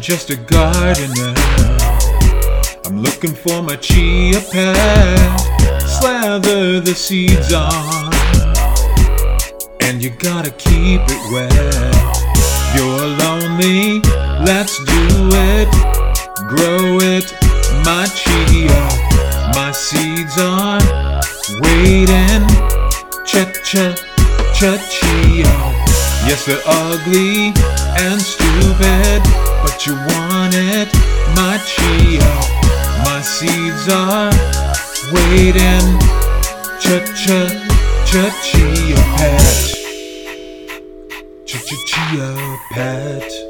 just a gardener. I'm looking for my chia pet. Slather the seeds on, and you gotta keep it wet. You're lonely, let's do it. Grow it, my chia. My seeds are waiting. Chia. Yes, they're ugly and stupid, but you want it, my chia. My seeds are waiting. Chia pet. Chia pet.